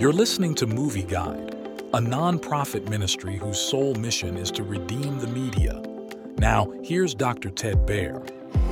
You're listening to Movie Guide, a nonprofit ministry whose sole mission is to redeem the media. Now, here's Dr. Ted Baehr.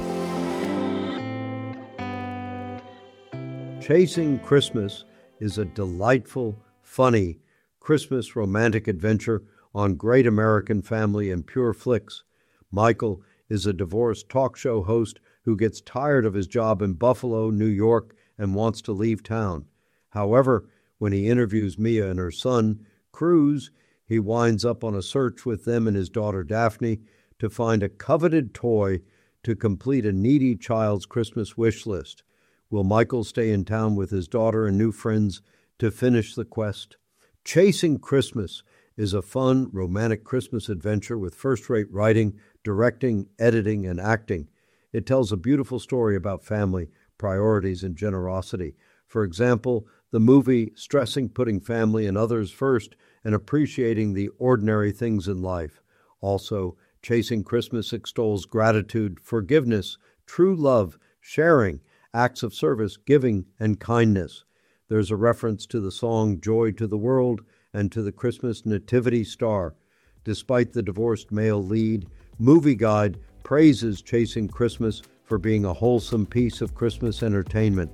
Chasing Christmas is a delightful, funny Christmas romantic adventure on Great American Family and Pure Flix. Michael is a divorced talk show host who gets tired of his job in Buffalo, New York, and wants to leave town. However, when he interviews Mia and her son, Cruz, he winds up on a search with them and his daughter Daphne to find a coveted toy to complete a needy child's Christmas wish list. Will Michael stay in town with his daughter and new friends to finish the quest? Chasing Christmas is a fun, romantic Christmas adventure with first-rate writing, directing, editing, and acting. It tells a beautiful story about family, priorities, and generosity. For example, the movie stressing putting family and others first and appreciating the ordinary things in life. Also, Chasing Christmas extols gratitude, forgiveness, true love, sharing, acts of service, giving, and kindness. There's a reference to the song Joy to the World and to the Christmas Nativity Star. Despite the divorced male lead, Movie Guide praises Chasing Christmas for being a wholesome piece of Christmas entertainment.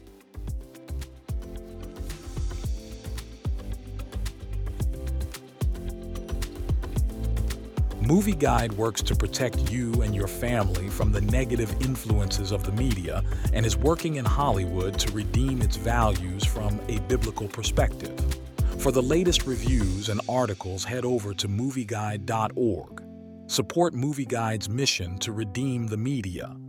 Movie Guide works to protect you and your family from the negative influences of the media and is working in Hollywood to redeem its values from a biblical perspective. For the latest reviews and articles, head over to movieguide.org. Support Movie Guide's mission to redeem the media.